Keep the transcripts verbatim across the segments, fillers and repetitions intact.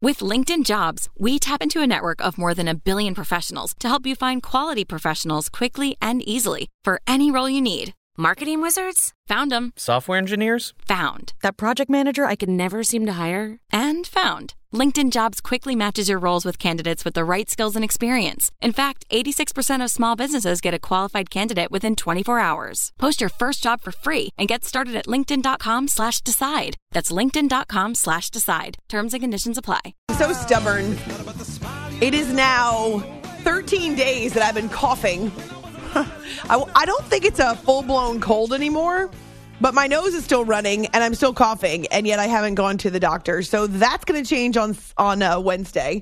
With LinkedIn Jobs, we tap into a network of more than a billion professionals to help you find quality professionals quickly and easily for any role you need. Marketing wizards? Found them. Software engineers? Found. That project manager I could never seem to hire? And found. LinkedIn Jobs quickly matches your roles with candidates with the right skills and experience. In fact, eighty-six percent of small businesses get a qualified candidate within twenty-four hours. Post your first job for free and get started at linkedin.com slash decide. That's linkedin.com slash decide. Terms and conditions apply. So stubborn. It is now thirteen days that I've been coughing. I, I don't think it's a full-blown cold anymore, but my nose is still running and I'm still coughing, and yet I haven't gone to the doctor. So that's going to change on on uh, Wednesday.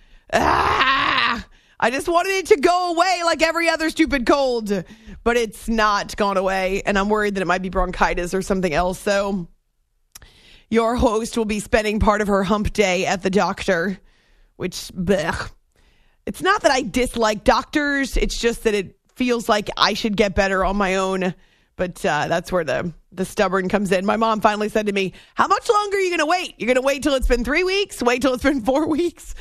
Ah, I just wanted it to go away like every other stupid cold, but it's not gone away, and I'm worried that it might be bronchitis or something else. So your host will be spending part of her hump day at the doctor, which, blech. It's not that I dislike doctors. It's just that it feels like I should get better on my own. But uh, that's where the, the stubborn comes in. My mom finally said to me, how much longer are you going to wait? You're going to wait till it's been three weeks? Wait till it's been four weeks?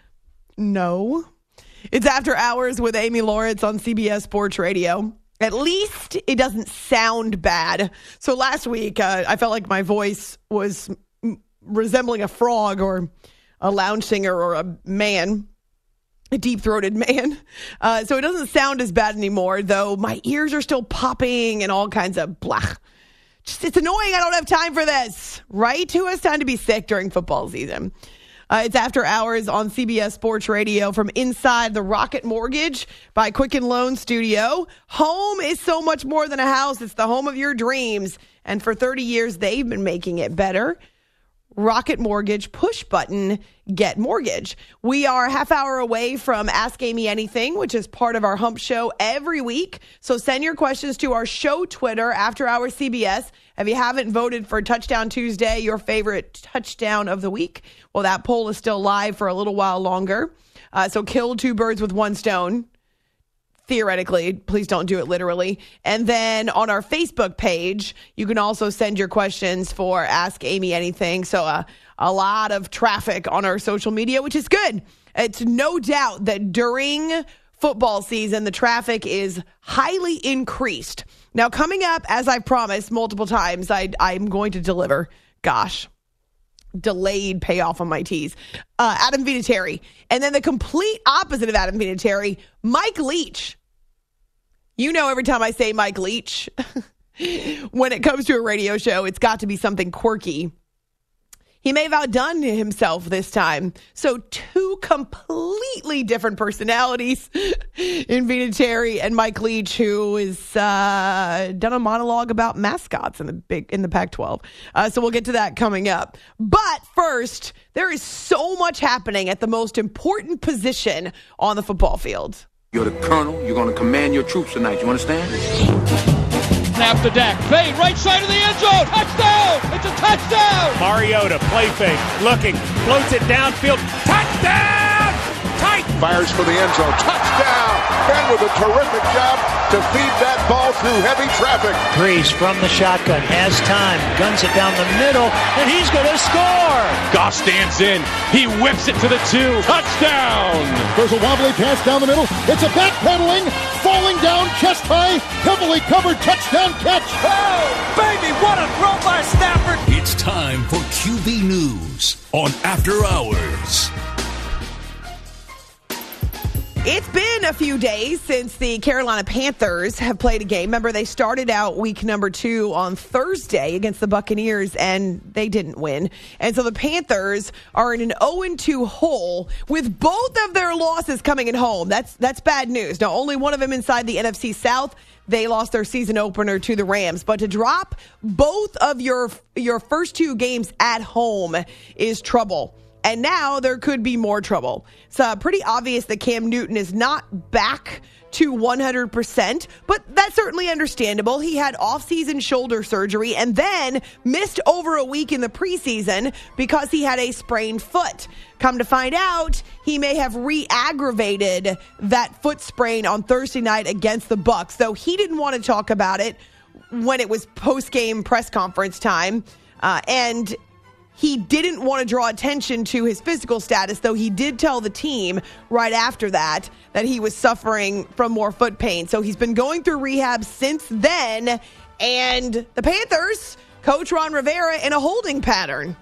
No. It's After Hours with Amy Lawrence on C B S Sports Radio. At least it doesn't sound bad. So last week, uh, I felt like my voice was m- resembling a frog or a lounge singer or a man. A deep-throated man. Uh, so it doesn't sound as bad anymore, though my ears are still popping and all kinds of blah. Just, it's annoying. I don't have time for this, right? Who has time to be sick during football season? Uh, it's After Hours on C B S Sports Radio from inside the Rocket Mortgage by Quicken Loan Studio. Home is so much more than a house. It's the home of your dreams. And for thirty years, they've been making it better. Rocket Mortgage, push button, get mortgage. We are a half hour away from Ask Amy Anything, which is part of our Hump Show every week. So send your questions to our show Twitter, After Hours C B S. If you haven't voted for Touchdown Tuesday, your favorite touchdown of the week, well, that poll is still live for a little while longer. Uh, so kill two birds with one stone. Theoretically, please don't do it literally. And then on our Facebook page, you can also send your questions for Ask Amy Anything. So uh, a lot of traffic on our social media, which is good. It's no doubt that during football season, the traffic is highly increased. Now, coming up, as I've promised multiple times, I, I'm going to deliver. Gosh. Delayed payoff on my tease. Uh, Adam Vinatieri. And then the complete opposite of Adam Vinatieri, Mike Leach. You know, every time I say Mike Leach, when it comes to a radio show, it's got to be something quirky. He may have outdone himself this time. So two completely different personalities in Vinatieri and Mike Leach, who has uh, done a monologue about mascots in the big in the Pac twelve. Uh, so we'll get to that coming up. But first, there is so much happening at the most important position on the football field. You're the colonel. You're going to command your troops tonight. You understand? Snap to Dak. Fade, right side of the end zone. Touchdown! It's a touchdown! Mariota, play fake, looking, floats it downfield. Touchdown! Tight! Fires for the end zone. Touchdown! Ben with a terrific job to feed that ball through heavy traffic. Breeze from the shotgun, has time, guns it down the middle, and he's going to score! Goff stands in. He whips it to the two. Touchdown! There's a wobbly pass down the middle. It's a backpedaling, falling down, chest high, heavily covered touchdown catch. Oh, baby, what a throw by Stafford! It's time for Q B News on After Hours. It's been a few days since the Carolina Panthers have played a game. Remember, they started out week number two on Thursday against the Buccaneers, and they didn't win. And so the Panthers are in an oh and two hole with both of their losses coming at home. That's that's bad news. Now, only one of them inside the N F C South. They lost their season opener to the Rams. But to drop both of your your first two games at home is trouble. And now there could be more trouble. It's uh, pretty obvious that Cam Newton is not back to one hundred percent, but that's certainly understandable. He had off-season shoulder surgery and then missed over a week in the preseason because he had a sprained foot. Come to find out, he may have re-aggravated that foot sprain on Thursday night against the Bucs, though he didn't want to talk about it when it was post-game press conference time. Uh, and he didn't want to draw attention to his physical status, though he did tell the team right after that that he was suffering from more foot pain. So he's been going through rehab since then, and the Panthers, Coach Ron Rivera, in a holding pattern.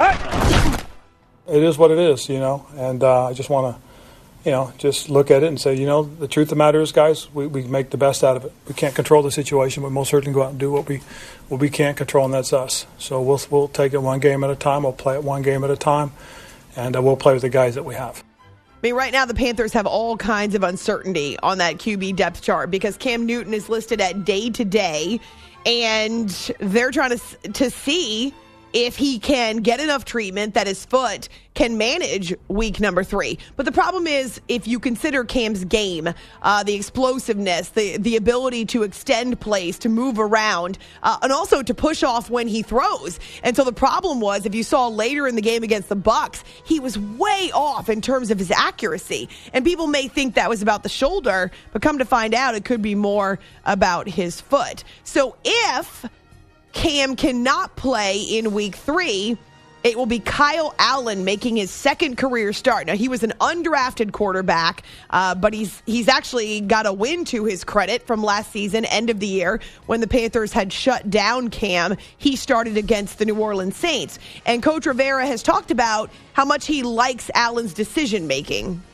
It is what it is, you know, and uh, I just want to, you know, just look at it and say, you know, the truth of the matter is, guys, we, we make the best out of it. We can't control the situation, but most certainly go out and do what we what we can't control, and that's us. So we'll we'll take it one game at a time. We'll play it one game at a time, and uh, we'll play with the guys that we have. I mean, right now the Panthers have all kinds of uncertainty on that Q B depth chart because Cam Newton is listed at day to day, and they're trying to to see if he can get enough treatment that his foot can manage week number three. But the problem is, if you consider Cam's game, uh, the explosiveness, the, the ability to extend plays, to move around, uh, and also to push off when he throws. And so the problem was, if you saw later in the game against the Bucs, he was way off in terms of his accuracy. And people may think that was about the shoulder, but come to find out, it could be more about his foot. So if Cam cannot play in week three, it will be Kyle Allen making his second career start. Now, he was an undrafted quarterback, uh, but he's he's actually got a win to his credit from last season, end of the year, when the Panthers had shut down Cam. He started against the New Orleans Saints. And Coach Rivera has talked about how much he likes Allen's decision-making.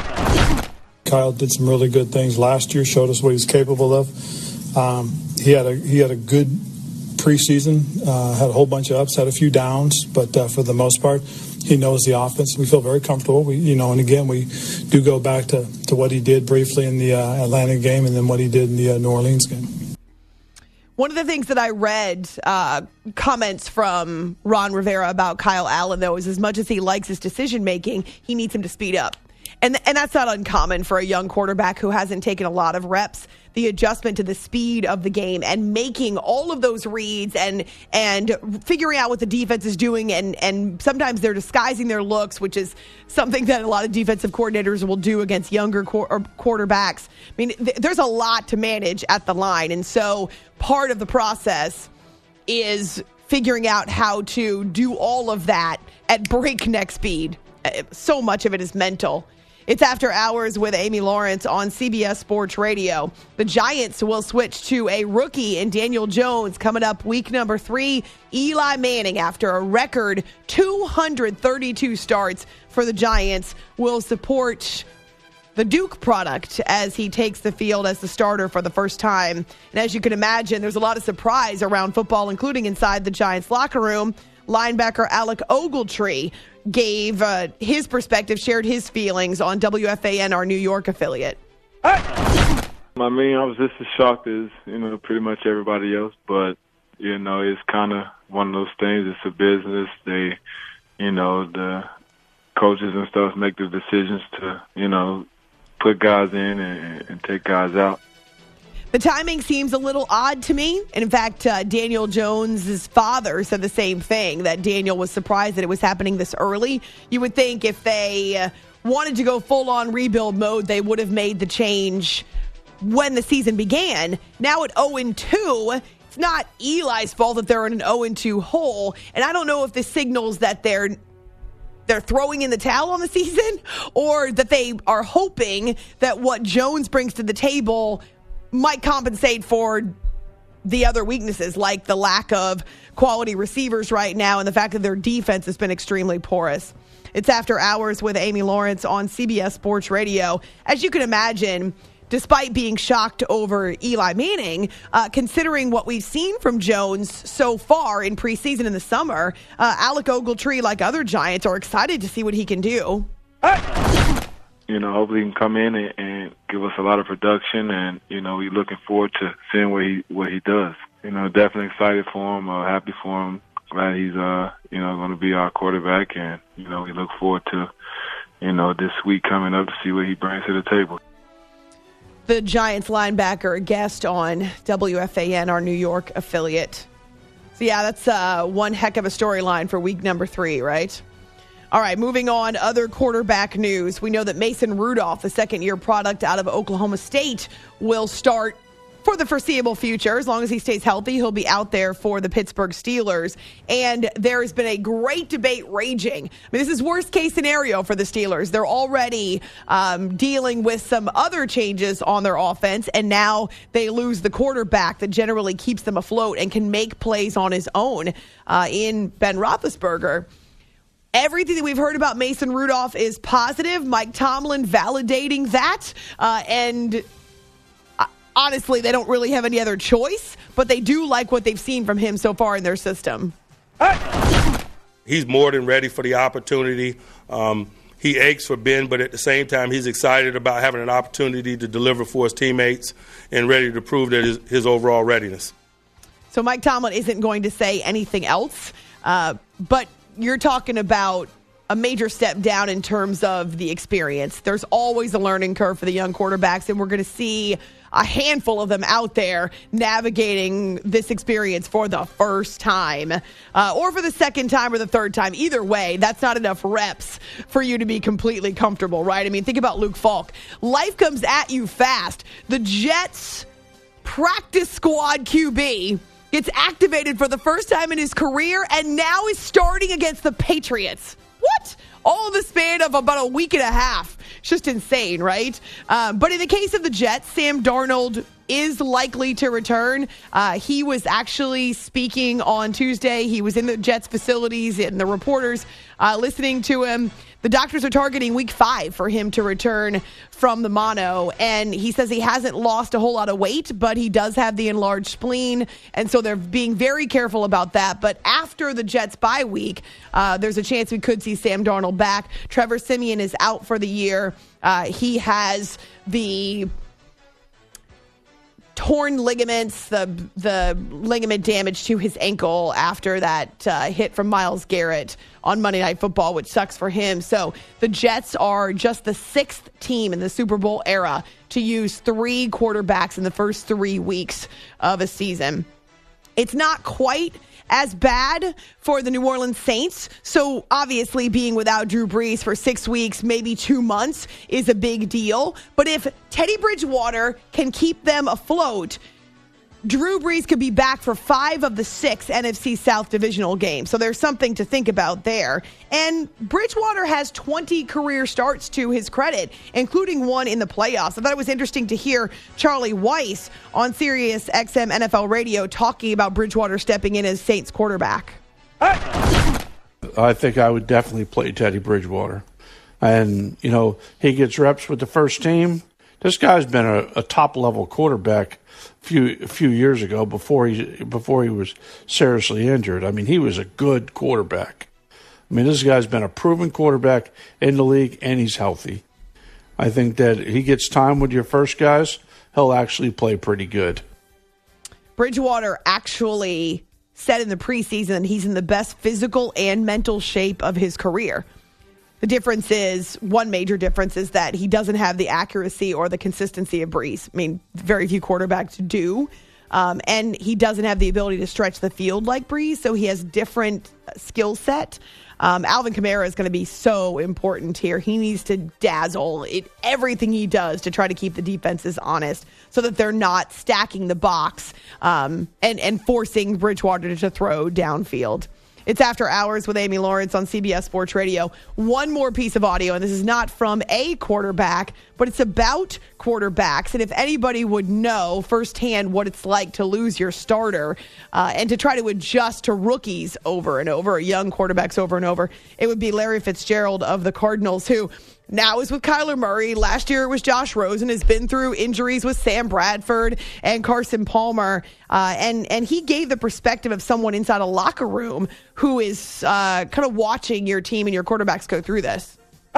Kyle did some really good things last year, showed us what he's capable of. Um, he had a he had a good preseason, uh, had a whole bunch of ups, had a few downs, but uh, for the most part, he knows the offense. We feel very comfortable. We, you know, and again, we do go back to, to what he did briefly in the uh, Atlanta game and then what he did in the uh, New Orleans game. One of the things that I read uh, comments from Ron Rivera about Kyle Allen, though, is as much as he likes his decision-making, he needs him to speed up. And and that's not uncommon for a young quarterback who hasn't taken a lot of reps. The adjustment to the speed of the game and making all of those reads and and figuring out what the defense is doing. And, and sometimes they're disguising their looks, which is something that a lot of defensive coordinators will do against younger qu- or quarterbacks. I mean, th- there's a lot to manage at the line. And so part of the process is figuring out how to do all of that at breakneck speed. So much of it is mental. It's After Hours with Amy Lawrence on C B S Sports Radio. The Giants will switch to a rookie in Daniel Jones coming up week number three. Eli Manning, after a record two hundred thirty-two starts for the Giants, will support the Duke product as he takes the field as the starter for the first time. And as you can imagine, there's a lot of surprise around football, including inside the Giants locker room. Linebacker Alec Ogletree gave uh, his perspective, shared his feelings on W F A N, our New York affiliate. I mean, I was just as shocked as, you know, pretty much everybody else, but, you know, it's kind of one of those things. It's a business. They, you know, the coaches and stuff make the decisions to, you know, put guys in and, and take guys out. The timing seems a little odd to me. And in fact, uh, Daniel Jones' father said the same thing, that Daniel was surprised that it was happening this early. You would think if they uh, wanted to go full-on rebuild mode, they would have made the change when the season began. Now at oh and two, it's not Eli's fault that they're in an oh and two hole. And I don't know if this signals that they're they're throwing in the towel on the season or that they are hoping that what Jones brings to the table might compensate for the other weaknesses, like the lack of quality receivers right now and the fact that their defense has been extremely porous. It's After Hours with Amy Lawrence on C B S Sports Radio. As you can imagine, despite being shocked over Eli Manning, uh, considering what we've seen from Jones so far in preseason in the summer, uh, Alec Ogletree, like other Giants, are excited to see what he can do. You know, hopefully he can come in and, and give us a lot of production, and, you know, we're looking forward to seeing what he what he does. You know, definitely excited for him, uh, happy for him. Glad he's, uh, you know, going to be our quarterback, and, you know, we look forward to, you know, this week coming up to see what he brings to the table. The Giants linebacker, a guest on W F A N, our New York affiliate. So, yeah, that's uh, one heck of a storyline for week number three, right? All right, moving on, other quarterback news. We know that Mason Rudolph, the second-year product out of Oklahoma State, will start for the foreseeable future. As long as he stays healthy, he'll be out there for the Pittsburgh Steelers. And there has been a great debate raging. I mean, this is worst case scenario for the Steelers. They're already um, dealing with some other changes on their offense, and now they lose the quarterback that generally keeps them afloat and can make plays on his own uh, in Ben Roethlisberger. Everything that we've heard about Mason Rudolph is positive. Mike Tomlin validating that. Uh, and uh, honestly, they don't really have any other choice, but they do like what they've seen from him so far in their system. He's more than ready for the opportunity. Um, he aches for Ben, but at the same time, he's excited about having an opportunity to deliver for his teammates and ready to prove that his, his overall readiness. So Mike Tomlin isn't going to say anything else, uh, but you're talking about a major step down in terms of the experience. There's always a learning curve for the young quarterbacks, and we're going to see a handful of them out there navigating this experience for the first time uh, or for the second time or the third time. Either way, that's not enough reps for you to be completely comfortable, right? I mean, think about Luke Falk. Life comes at you fast. The Jets practice squad Q B gets activated for the first time in his career and now is starting against the Patriots. What? All in the span of about a week and a half. It's just insane, right? Um, but in the case of the Jets, Sam Darnold is likely to return. Uh, he was actually speaking on Tuesday. He was in the Jets facilities and the reporters uh, listening to him. The doctors are targeting week five for him to return from the mono. And he says he hasn't lost a whole lot of weight, but he does have the enlarged spleen. And so they're being very careful about that. But after the Jets bye week, uh, there's a chance we could see Sam Darnold back. Trevor Siemian is out for the year. Uh, he has the torn ligaments, the the ligament damage to his ankle after that uh, hit from Myles Garrett on Monday Night Football, which sucks for him. So the Jets are just the sixth team in the Super Bowl era to use three quarterbacks in the first three weeks of a season. It's not quite as bad for the New Orleans Saints. So obviously being without Drew Brees for six weeks, maybe two months is a big deal. But if Teddy Bridgewater can keep them afloat, Drew Brees could be back for five of the six N F C South divisional games. So there's something to think about there. And Bridgewater has twenty career starts to his credit, including one in the playoffs. I thought it was interesting to hear Charlie Weiss on Sirius X M N F L Radio talking about Bridgewater stepping in as Saints quarterback. I think I would definitely play Teddy Bridgewater. And, you know, he gets reps with the first team. This guy's been a, a top-level quarterback a few, a few years ago before he, before he was seriously injured. I mean, he was a good quarterback. I mean, this guy's been a proven quarterback in the league, and he's healthy. I think that he gets time with your first guys, he'll actually play pretty good. Bridgewater actually said in the preseason that he's in the best physical and mental shape of his career. The difference is, one major difference is that he doesn't have the accuracy or the consistency of Brees. I mean, very few quarterbacks do. Um, and he doesn't have the ability to stretch the field like Brees, so he has different skill set. Um, Alvin Kamara is going to be so important here. He needs to dazzle in everything he does to try to keep the defenses honest so that they're not stacking the box um, and, and forcing Bridgewater to throw downfield. It's After Hours with Amy Lawrence on C B S Sports Radio. One more piece of audio, and this is not from a quarterback, but it's about quarterbacks. And if anybody would know firsthand what it's like to lose your starter uh, and to try to adjust to rookies over and over, young quarterbacks over and over, it would be Larry Fitzgerald of the Cardinals, who now is with Kyler Murray. Last year it was Josh Rosen, has been through injuries with Sam Bradford and Carson Palmer. Uh, and, and he gave the perspective of someone inside a locker room who is uh, kind of watching your team and your quarterbacks go through this.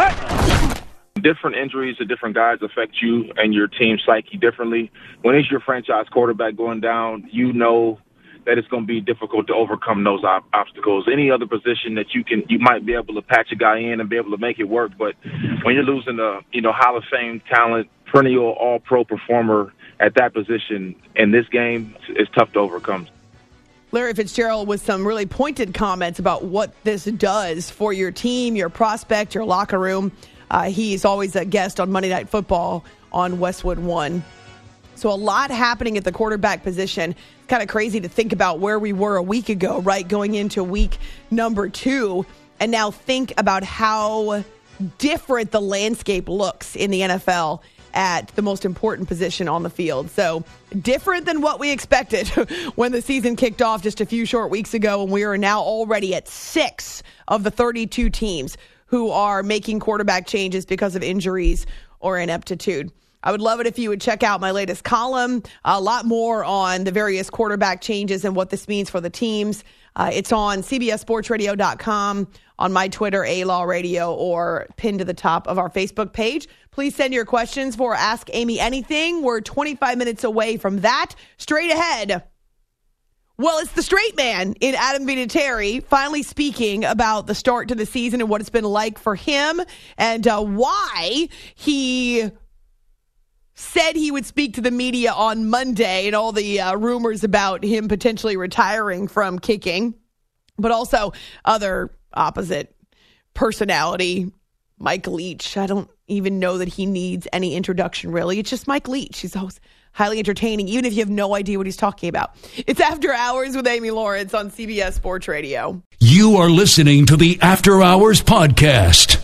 Different injuries to different guys affect you and your team psyche differently. When it's your franchise quarterback going down, you know that it's going to be difficult to overcome those ob- obstacles. Any other position that you can, you might be able to patch a guy in and be able to make it work. But when you're losing a, you know, Hall of Fame talent, perennial all-pro performer at that position in this game, it's tough to overcome. Larry Fitzgerald with some really pointed comments about what this does for your team, your prospect, your locker room. Uh, he's always a guest on Monday Night Football on Westwood One. So a lot happening at the quarterback position. It's kind of crazy to think about where we were a week ago, right? Going into week number two. And now think about how different the landscape looks in the N F L at the most important position on the field. So different than what we expected when the season kicked off just a few short weeks ago. And we are now already at six of the thirty-two teams who are making quarterback changes because of injuries or ineptitude. I would love it if you would check out my latest column, a lot more on the various quarterback changes and what this means for the teams. Uh, it's on C B S Sports Radio dot com, on my Twitter, A-Law Radio, or pinned to the top of our Facebook page. Please send your questions for Ask Amy Anything. We're twenty-five minutes away from that. Straight ahead. Well, it's the straight man in Adam Vinatieri finally speaking about the start to the season and what it's been like for him and uh, why he said he would speak to the media on Monday and all the uh, rumors about him potentially retiring from kicking, but also other opposite personality, Mike Leach. I don't even know that he needs any introduction, really. It's just Mike Leach. He's always highly entertaining, even if you have no idea what he's talking about. It's After Hours with Amy Lawrence on C B S Sports Radio. You are listening to the After Hours podcast.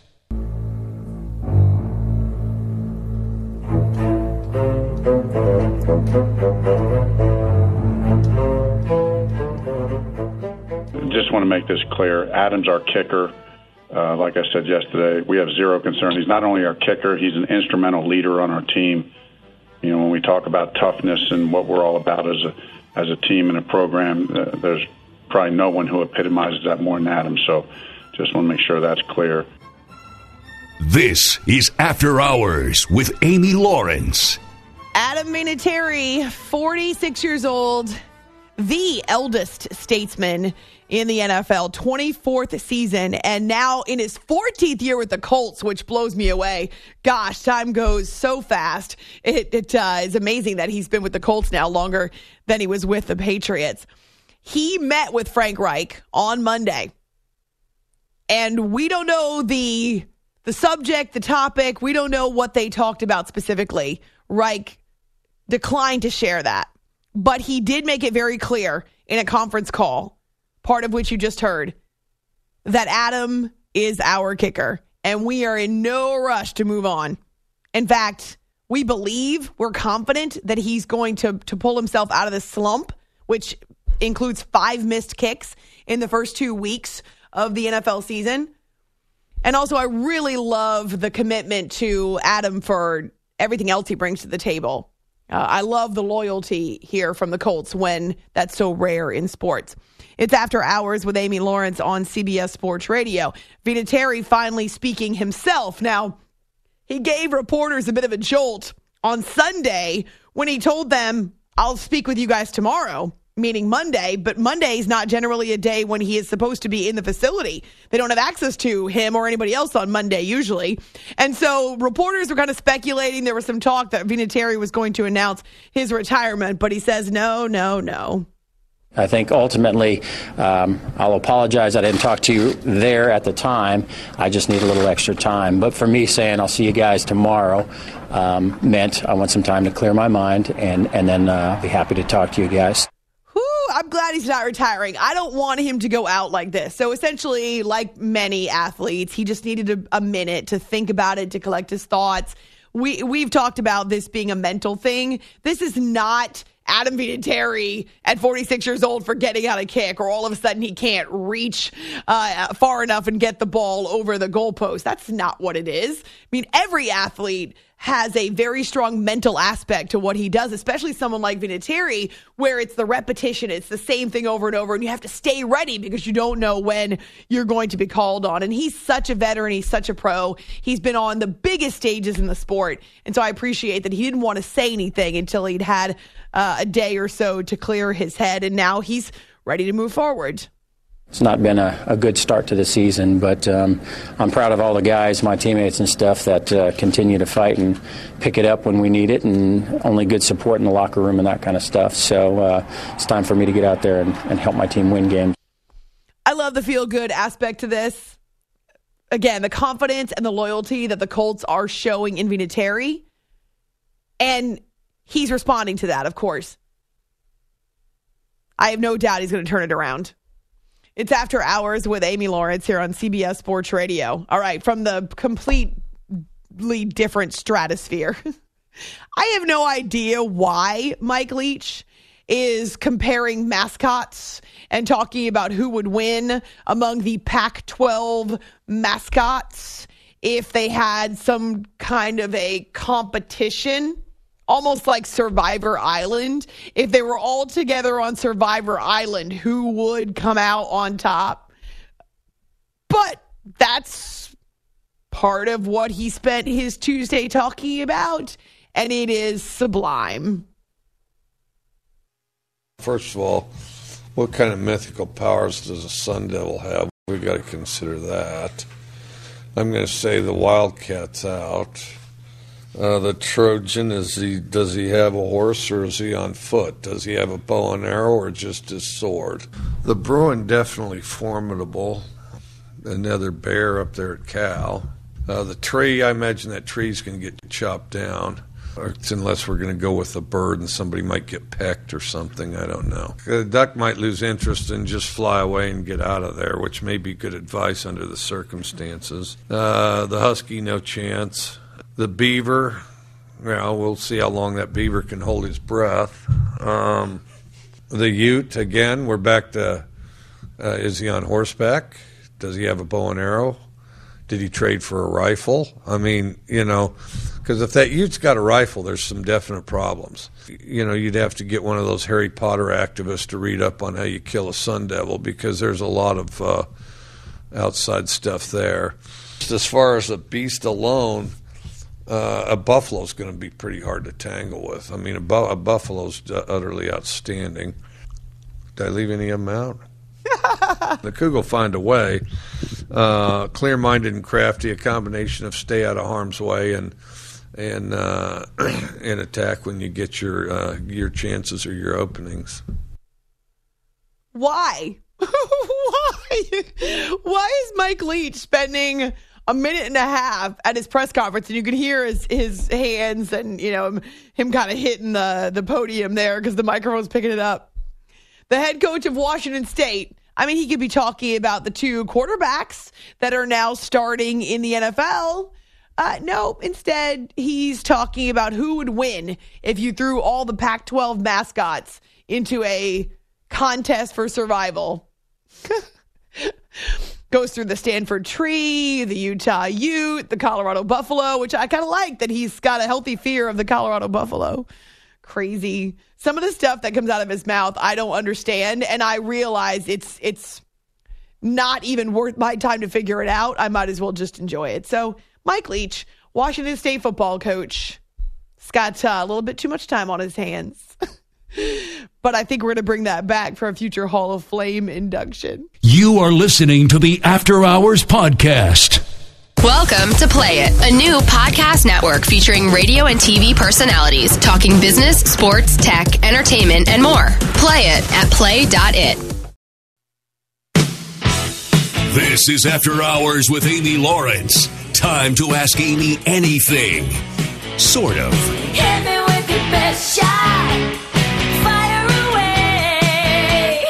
Just want to make this clear. Adam's our kicker. Uh, like I said yesterday, we have zero concern. He's not only our kicker, he's an instrumental leader on our team. You know, when we talk about toughness and what we're all about as a as a team and a program, uh, there's probably no one who epitomizes that more than Adam. So just want to make sure that's clear. This is After Hours with Amy Lawrence. Adam Vinatieri, forty-six years old, the eldest statesman in the N F L, twenty-fourth season, and now in his fourteenth year with the Colts, which blows me away. Gosh, time goes so fast. It, it uh, is amazing that he's been with the Colts now longer than he was with the Patriots. He met with Frank Reich on Monday, and we don't know the the subject, the topic. We don't know what they talked about specifically. Reich declined to share that, but he did make it very clear in a conference call, part of which you just heard, that Adam is our kicker, and we are in no rush to move on. In fact, we believe, we're confident that he's going to, to pull himself out of the slump, which includes five missed kicks in the first two weeks of the N F L season. And also, I really love the commitment to Adam for everything else he brings to the table. Uh, I love the loyalty here from the Colts when that's so rare in sports. It's After Hours with Amy Lawrence on C B S Sports Radio. Vinatieri finally speaking himself. Now, he gave reporters a bit of a jolt on Sunday when he told them, I'll speak with you guys tomorrow, meaning Monday, but Monday is not generally a day when he is supposed to be in the facility. They don't have access to him or anybody else on Monday usually. And so reporters were kind of speculating. There was some talk that Vinatieri was going to announce his retirement, but he says, no, no, no. I think ultimately, um, I'll apologize I didn't talk to you there at the time. I just need a little extra time. But for me saying I'll see you guys tomorrow um, meant I want some time to clear my mind, and, and then uh, be happy to talk to you guys. I'm glad he's not retiring. I don't want him to go out like this. So essentially, like many athletes, he just needed a, a minute to think about it, to collect his thoughts. We, we've talked about this being a mental thing. This is not Adam Vinatieri at forty-six years old forgetting how to kick, or all of a sudden he can't reach uh, far enough and get the ball over the goalpost. That's not what it is. I mean, every athlete has a very strong mental aspect to what he does, especially someone like Vinatieri, where it's the repetition, it's the same thing over and over, and you have to stay ready because you don't know when you're going to be called on. And he's such a veteran, he's such a pro. He's been on the biggest stages in the sport, and so I appreciate that he didn't want to say anything until he'd had uh, a day or so to clear his head, and now he's ready to move forward. It's not been a, a good start to the season, but um, I'm proud of all the guys, my teammates and stuff, that uh, continue to fight and pick it up when we need it, and only good support in the locker room and that kind of stuff. So uh, it's time for me to get out there and, and help my team win games. I love the feel-good aspect to this. Again, the confidence and the loyalty that the Colts are showing in Vinatieri. And he's responding to that, of course. I have no doubt he's going to turn it around. It's After Hours with Amy Lawrence here on C B S Sports Radio. All right, from the completely different stratosphere. I have no idea why Mike Leach is comparing mascots and talking about who would win among the Pac twelve mascots if they had some kind of a competition. Almost like Survivor Island. If they were all together on Survivor Island, who would come out on top? But that's part of what he spent his Tuesday talking about, and it is sublime. First of all, what kind of mythical powers does a Sun Devil have? We've got to consider that. I'm going to say the Wildcat's out. Uh, the Trojan, is he? Does he have a horse or is he on foot? Does he have a bow and arrow or just his sword? The Bruin, definitely formidable. Another bear up there at Cal. Uh, the tree, I imagine that tree's going to get chopped down. Unless we're going to go with a bird and somebody might get pecked or something. I don't know. The duck might lose interest and just fly away and get out of there, which may be good advice under the circumstances. Uh, the husky, no chance. The beaver, you know, we'll see how long that beaver can hold his breath. Um, the ute, again, we're back to, uh, is he on horseback? Does he have a bow and arrow? Did he trade for a rifle? I mean, you know, because if that ute's got a rifle, there's some definite problems. You know, you'd have to get one of those Harry Potter activists to read up on how you kill a Sun Devil, because there's a lot of uh, outside stuff there. As far as a beast alone, Uh, a buffalo's going to be pretty hard to tangle with. I mean, a, bu- a buffalo's utterly outstanding. Did I leave any of them out? The Cougar will find a way. Uh, clear-minded and crafty, a combination of stay out of harm's way and and uh, and attack when you get your uh, your chances or your openings. Why? Why? Why is Mike Leach spending a minute and a half at his press conference, and you could hear his, his hands and, you know, him, him kind of hitting the, the podium there because the microphone's picking it up. The head coach of Washington State, I mean, he could be talking about the two quarterbacks that are now starting in the N F L. Uh, no, instead, he's talking about who would win if you threw all the Pac twelve mascots into a contest for survival. Goes through the Stanford Tree, the Utah Ute, the Colorado Buffalo, which I kind of like that he's got a healthy fear of the Colorado Buffalo. Crazy. Some of the stuff that comes out of his mouth, I don't understand, and I realize it's it's not even worth my time to figure it out. I might as well just enjoy it. So, Mike Leach, Washington State football coach, has got uh, a little bit too much time on his hands. But I think we're going to bring that back for a future Hall of Fame induction. You are listening to the After Hours Podcast. Welcome to Play It, a new podcast network featuring radio and T V personalities talking business, sports, tech, entertainment, and more. Play it at play dot it. This is After Hours with Amy Lawrence. Time to ask Amy anything. Sort of. Hit me with your best shot. Fire away.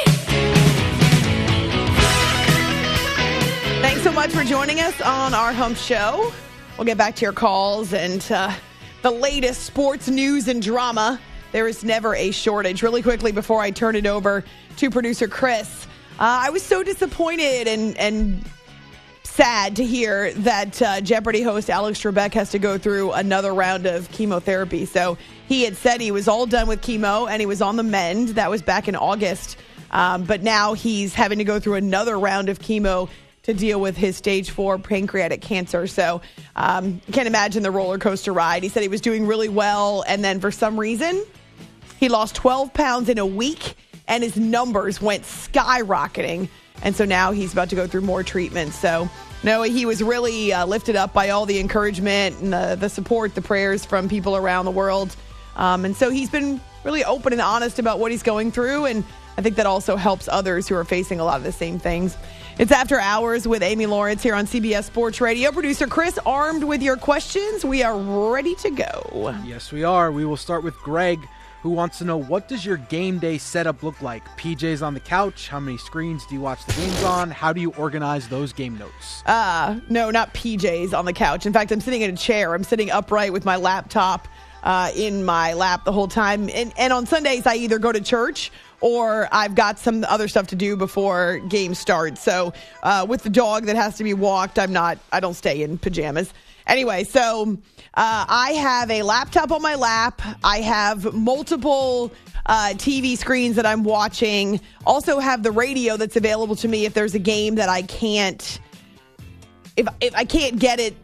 Thanks so much for joining us on our Hump Show. We'll get back to your calls and uh, the latest sports news and drama. There is never a shortage. Really quickly before I turn it over to producer Chris, uh, I was so disappointed and and sad to hear that uh, Jeopardy host Alex Trebek has to go through another round of chemotherapy. So he had said he was all done with chemo and he was on the mend. That was back in August. Um, but now he's having to go through another round of chemo to deal with his stage four pancreatic cancer. So um, you can't imagine the roller coaster ride. He said he was doing really well, and then for some reason, he lost twelve pounds in a week, and his numbers went skyrocketing. And so now he's about to go through more treatments. So no, he was really uh, lifted up by all the encouragement and the, the support, the prayers from people around the world. Um, and so he's been really open and honest about what he's going through. And I think that also helps others who are facing a lot of the same things. It's After Hours with Amy Lawrence here on C B S Sports Radio. Producer Chris, armed with your questions. We are ready to go. Yes, we are. We will start with Greg, who wants to know, what does your game day setup look like? P Js on the couch? How many screens do you watch the games on? How do you organize those game notes? Uh, no, not P Js on the couch. In fact, I'm sitting in a chair. I'm sitting upright with my laptop uh, in my lap the whole time. And, and on Sundays, I either go to church or I've got some other stuff to do before game starts. So uh, with the dog that has to be walked, I'm not, I don't stay in pajamas. Anyway, so uh, I have a laptop on my lap. I have multiple uh, T V screens that I'm watching. Also have the radio that's available to me if there's a game that I can't, if, if I can't get it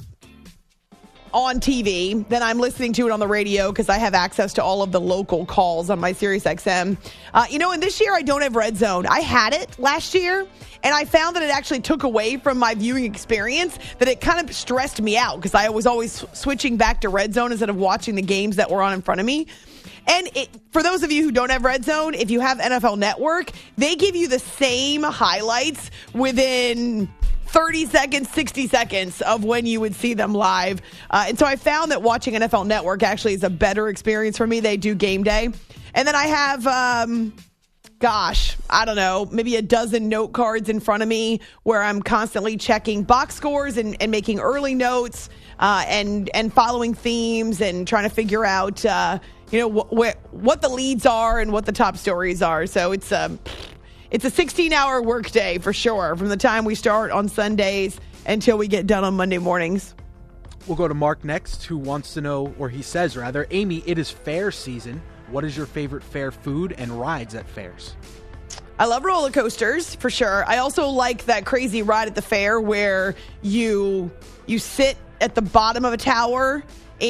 on T V, then I'm listening to it on the radio because I have access to all of the local calls on my Sirius X M. Uh, you know, and this year I don't have Red Zone. I had it last year, and I found that it actually took away from my viewing experience, that it kind of stressed me out because I was always switching back to Red Zone instead of watching the games that were on in front of me. And it, for those of you who don't have Red Zone, if you have N F L Network, they give you the same highlights within thirty seconds, sixty seconds of when you would see them live. Uh, and so I found that watching N F L Network actually is a better experience for me. They do game day. And then I have, um, gosh, I don't know, maybe a dozen note cards in front of me where I'm constantly checking box scores and, and making early notes uh, and, and following themes and trying to figure out, uh, you know, wh- wh- what the leads are and what the top stories are. So it's a... Um, It's a sixteen-hour workday for sure, from the time we start on Sundays until we get done on Monday mornings. We'll go to Mark next, who wants to know, or he says rather, Amy, it is fair season. What is your favorite fair food and rides at fairs? I love roller coasters, for sure. I also like that crazy ride at the fair where you you sit at the bottom of a tower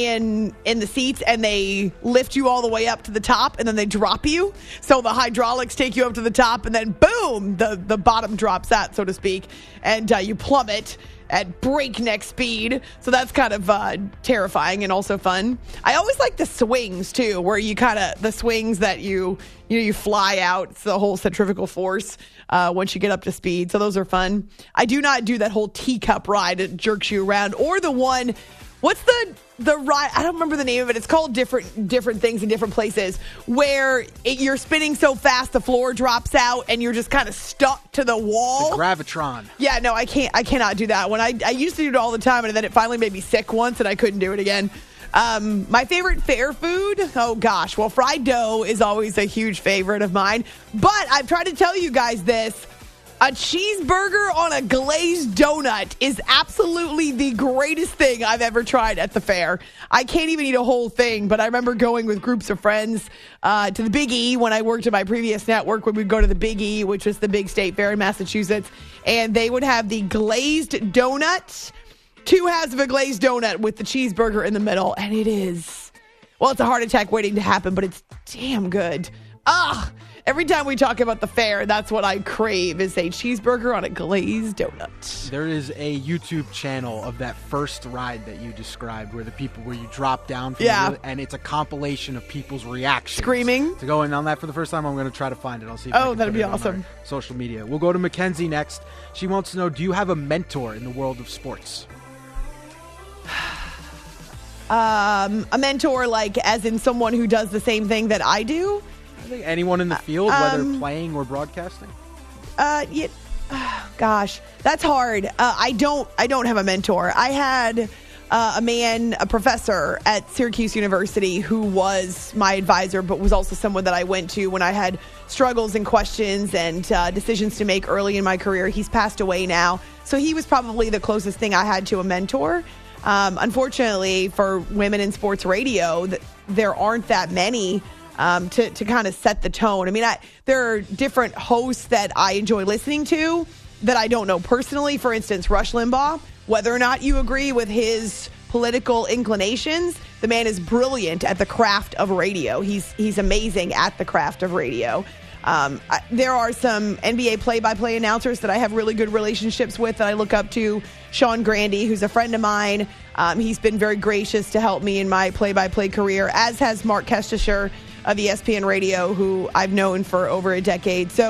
in in the seats and they lift you all the way up to the top and then they drop you. So the hydraulics take you up to the top and then boom, the, the bottom drops out, so to speak, and uh, you plummet at breakneck speed. So that's kind of uh, terrifying and also fun. I always like the swings too, where you kind of, the swings that you, you know, you fly out. It's the whole centrifugal force uh, once you get up to speed. So those are fun. I do not do that whole teacup ride that jerks you around, or the one, what's the the ride? I don't remember the name of it. It's called different different things in different places, where it, you're spinning so fast the floor drops out and you're just kind of stuck to the wall. The Gravitron. Yeah, no, I can't. I cannot do that one. I I used to do it all the time, and then it finally made me sick once, and I couldn't do it again. Um, my favorite fair food? Oh gosh, well, fried dough is always a huge favorite of mine. But I've tried to tell you guys this. A cheeseburger on a glazed donut is absolutely the greatest thing I've ever tried at the fair. I can't even eat a whole thing, but I remember going with groups of friends uh, to the Big E when I worked at my previous network, when we'd go to the Big E, which was the big state fair in Massachusetts, and they would have the glazed donut, two halves of a glazed donut with the cheeseburger in the middle, and it is, well, it's a heart attack waiting to happen, but it's damn good. Ah! Every time we talk about the fair, that's what I crave, is a cheeseburger on a glazed donut. There is a YouTube channel of that first ride that you described, where the people, where you drop down from yeah. the, and it's a compilation of people's reactions. Screaming. To go in on that for the first time, I'm going to try to find it. I'll see if I Oh, can that'd put be it on awesome. our social media. We'll go to Mackenzie next. She wants to know, do you have a mentor in the world of sports? Um, a mentor, like, as in someone who does the same thing that I do? I think anyone in the field, um, whether playing or broadcasting. Uh, yeah, uh, gosh, that's hard. Uh, I don't, I don't have a mentor. I had uh, a man, a professor at Syracuse University, who was my advisor, but was also someone that I went to when I had struggles and questions and uh, decisions to make early in my career. He's passed away now, so he was probably the closest thing I had to a mentor. Um, unfortunately, for women in sports radio, th- there aren't that many. Um, to, to kind of set the tone. I mean, I, there are different hosts that I enjoy listening to that I don't know personally. For instance, Rush Limbaugh. Whether or not you agree with his political inclinations, the man is brilliant at the craft of radio. He's he's amazing at the craft of radio. Um, I, there are some N B A play-by-play announcers that I have really good relationships with that I look up to. Sean Grandy, who's a friend of mine. Um, he's been very gracious to help me in my play-by-play career, as has Mark Kestisher of E S P N Radio, who I've known for over a decade. So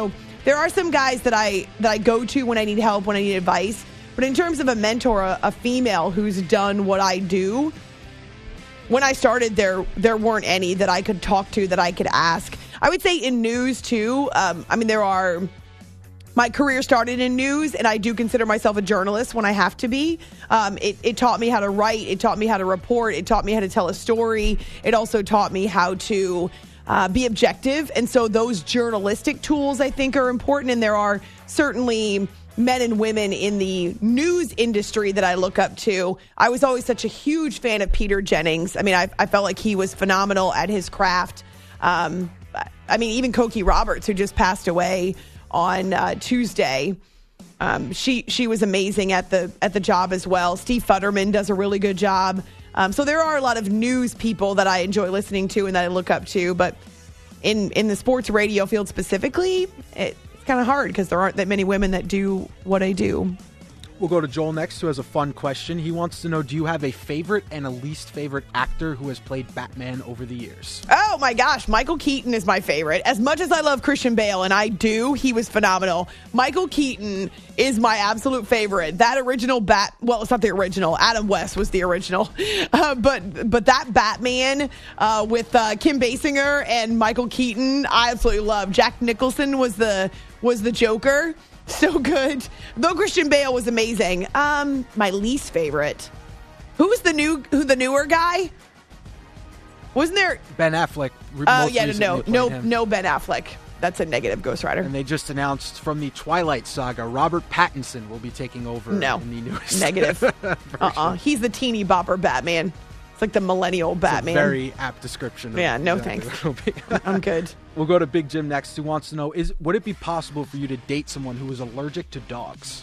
there are some guys that I that I go to when I need help, when I need advice. But in terms of a mentor, a, a female who's done what I do, when I started, there there weren't any that I could talk to, that I could ask. I would say in news, too. Um, I mean, there are... My career started in news, and I do consider myself a journalist when I have to be. Um, it, it taught me how to write. It taught me how to report. It taught me how to tell a story. It also taught me how to uh, be objective. And so those journalistic tools, I think, are important. And there are certainly men and women in the news industry that I look up to. I was always such a huge fan of Peter Jennings. I mean, I, I felt like he was phenomenal at his craft. Um, I mean, even Cokie Roberts, who just passed away on uh, Tuesday. Um, she she was amazing at the at the job as well. Steve Futterman does a really good job. Um, so there are a lot of news people that I enjoy listening to and that I look up to. But in, in the sports radio field specifically, it, it's kind of hard because there aren't that many women that do what I do. We'll go to Joel next, who has a fun question. He wants to know, do you have a favorite and a least favorite actor who has played Batman over the years? Oh, my gosh. Michael Keaton is my favorite. As much as I love Christian Bale, and I do, he was phenomenal. Michael Keaton is my absolute favorite. That original Bat... Well, it's not the original. Adam West was the original. Uh, but but that Batman uh, with uh, Kim Basinger and Michael Keaton, I absolutely love. Jack Nicholson was the was the Joker. So good. Though Christian Bale was amazing. Um, my least favorite. Who's the new? Who the newer guy? Wasn't there Ben Affleck? Oh yeah, no, no, him. no Ben Affleck. That's a negative Ghost Rider. And they just announced from the Twilight Saga, Robert Pattinson will be taking over. No, in the newest negative. uh-uh. He's the teeny bopper Batman. It's like the millennial Batman. It's a very apt description. Of yeah, no exactly thanks. I'm good. We'll go to Big Jim next, who wants to know, is would it be possible for you to date someone who is allergic to dogs?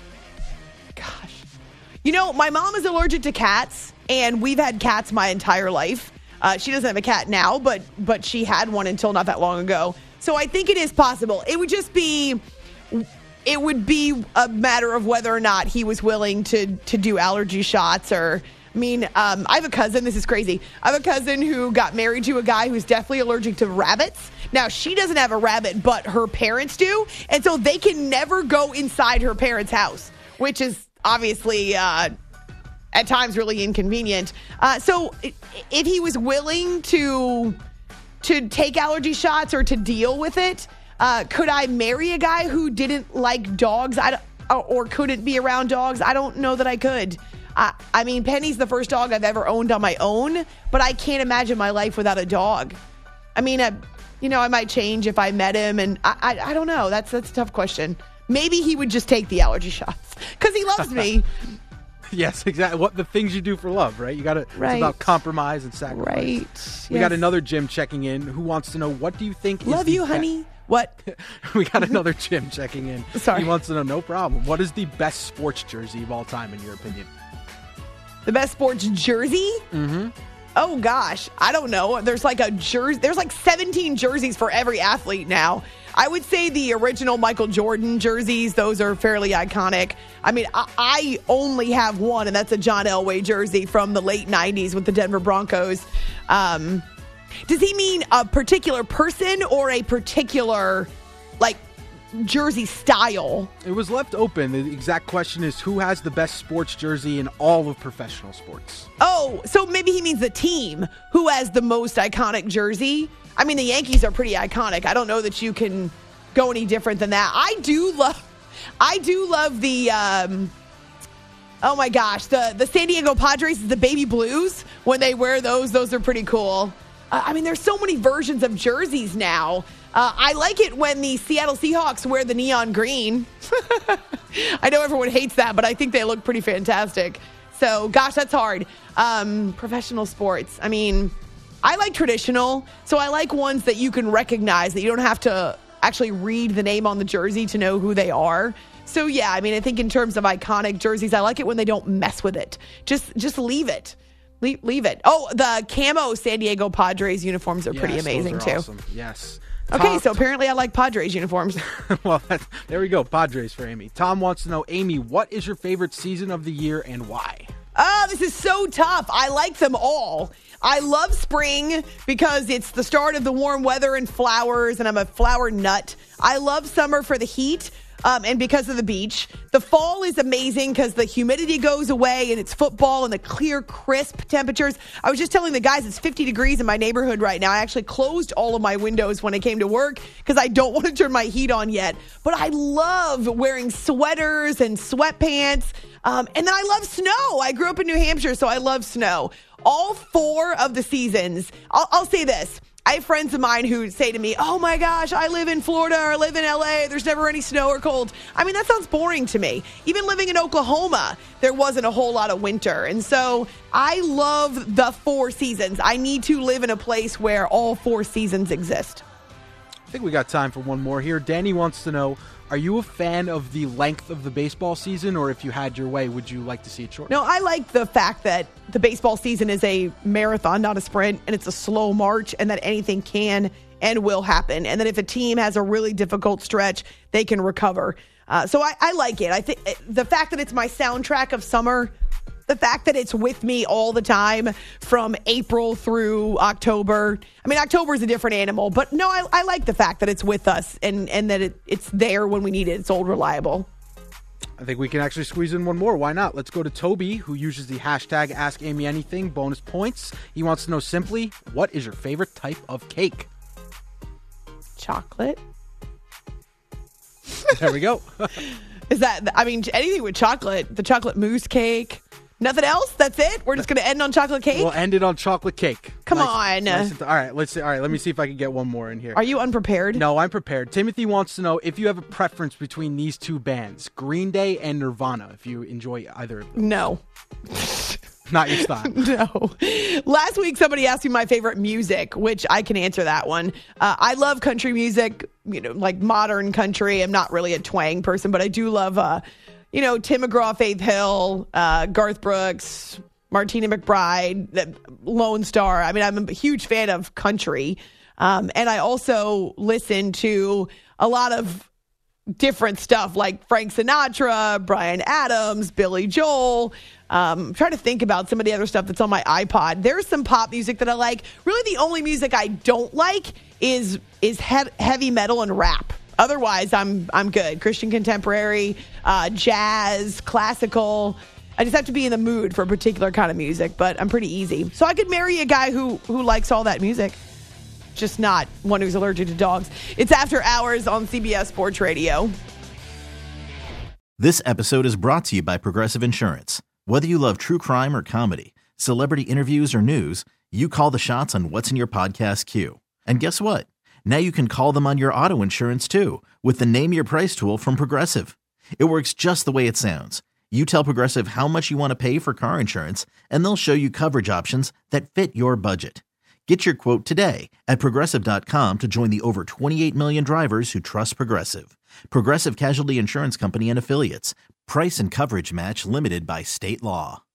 Gosh. You know, my mom is allergic to cats, and we've had cats my entire life. Uh, she doesn't have a cat now, but but she had one until not that long ago. So I think it is possible. It would just be... It would be a matter of whether or not he was willing to to do allergy shots or... I mean, um, I have a cousin. This is crazy. I have a cousin who got married to a guy who's definitely allergic to rabbits. Now, she doesn't have a rabbit, but her parents do. And so they can never go inside her parents' house, which is obviously uh, at times really inconvenient. Uh, so if he was willing to to take allergy shots or to deal with it, uh, could I marry a guy who didn't like dogs I don't, or couldn't be around dogs? I don't know that I could. I, I mean, Penny's the first dog I've ever owned on my own, but I can't imagine my life without a dog. I mean, I, you know, I might change if I met him, and I, I, I don't know. That's that's a tough question. Maybe he would just take the allergy shots because he loves me. Yes, exactly. What the things you do for love, right? You got to. Right. It's about compromise and sacrifice. Right. We yes. got another Jim checking in who wants to know, what do you think? Love is you, the honey. Be- what? We got another Jim checking in. Sorry. He wants to know, no problem. What is the best sports jersey of all time, in your opinion? The best sports jersey? Mm-hmm. Oh, gosh. I don't know. There's like a jersey. There's like seventeen jerseys for every athlete now. I would say the original Michael Jordan jerseys, those are fairly iconic. I mean, I, I only have one, and that's a John Elway jersey from the late nineties with the Denver Broncos. Um, does he mean a particular person or a particular, like, jersey style? It was left open. The exact question is, who has the best sports jersey in all of professional sports? Oh, so maybe he means the team who has the most iconic jersey. I mean, the Yankees are pretty iconic. I don't know that you can go any different than that. I do love, I do love the, um, oh my gosh, the, the San Diego Padres, the baby blues. When they wear those, those are pretty cool. Uh, I mean, there's so many versions of jerseys now. Uh, I like it when the Seattle Seahawks wear the neon green. I know everyone hates that, but I think they look pretty fantastic. So, gosh, that's hard. Um, professional sports. I mean, I like traditional, so I like ones that you can recognize, that you don't have to actually read the name on the jersey to know who they are. So, yeah, I mean, I think in terms of iconic jerseys, I like it when they don't mess with it. Just just leave it. Leave, leave it. Oh, the camo San Diego Padres uniforms are yes, pretty amazing, those are too. Awesome. Yes. Okay, Tom, so apparently I like Padres uniforms. Well, that, there we go. Padres for Amy. Tom wants to know, Amy, what is your favorite season of the year and why? Oh, this is so tough. I like them all. I love spring because it's the start of the warm weather and flowers, and I'm a flower nut. I love summer for the heat. Um, and because of the beach. The fall is amazing because the humidity goes away and it's football and the clear, crisp temperatures. I was just telling the guys it's fifty degrees in my neighborhood right now. I actually closed all of my windows when I came to work because I don't want to turn my heat on yet. But I love wearing sweaters and sweatpants. Um, and then I love snow. I grew up in New Hampshire, so I love snow. All four of the seasons. I'll, I'll say this. I have friends of mine who say to me, oh my gosh, I live in Florida or I live in L A. There's never any snow or cold. I mean, that sounds boring to me. Even living in Oklahoma, there wasn't a whole lot of winter. And so I love the four seasons. I need to live in a place where all four seasons exist. I think we got time for one more here. Danny wants to know, are you a fan of the length of the baseball season, or if you had your way, would you like to see it short? No, I like the fact that the baseball season is a marathon, not a sprint, and it's a slow march, and that anything can and will happen, and that if a team has a really difficult stretch, they can recover. Uh, so I, I like it. I think the fact that it's my soundtrack of summer, the fact that it's with me all the time from April through October. I mean, October is a different animal, but no, I, I like the fact that it's with us and, and that it, it's there when we need it. It's old reliable. I think we can actually squeeze in one more. Why not? Let's go to Toby, who uses the hashtag Ask Amy Anything, bonus points. He wants to know simply, what is your favorite type of cake? Chocolate. There we go. Is that, I mean, anything with chocolate, the chocolate mousse cake. Nothing else? That's it? We're just going to end on chocolate cake? We'll end it on chocolate cake. Come nice, on. Nice th- all right, let's see. All right, let me see if I can get one more in here. Are you unprepared? No, I'm prepared. Timothy wants to know if you have a preference between these two bands, Green Day and Nirvana, if you enjoy either of them. No. Not your style. No. Last week, somebody asked me my favorite music, which I can answer that one. Uh, I love country music, you know, like modern country. I'm not really a twang person, but I do love, uh, you know, Tim McGraw, Faith Hill, uh, Garth Brooks, Martina McBride, Lone Star. I mean, I'm a huge fan of country. Um, and I also listen to a lot of different stuff like Frank Sinatra, Bryan Adams, Billy Joel. Um, I'm trying to think about some of the other stuff that's on my iPod. There's some pop music that I like. Really, the only music I don't like is is he- heavy metal and rap. Otherwise, I'm I'm good. Christian contemporary, uh, jazz, classical. I just have to be in the mood for a particular kind of music, but I'm pretty easy. So I could marry a guy who who likes all that music. Just not one who's allergic to dogs. It's After Hours on C B S Sports Radio. This episode is brought to you by Progressive Insurance. Whether you love true crime or comedy, celebrity interviews or news, you call the shots on what's in your podcast queue. And guess what? Now you can call them on your auto insurance too with the Name Your Price tool from Progressive. It works just the way it sounds. You tell Progressive how much you want to pay for car insurance, and they'll show you coverage options that fit your budget. Get your quote today at Progressive dot com to join the over twenty-eight million drivers who trust Progressive. Progressive Casualty Insurance Company and Affiliates. Price and coverage match limited by state law.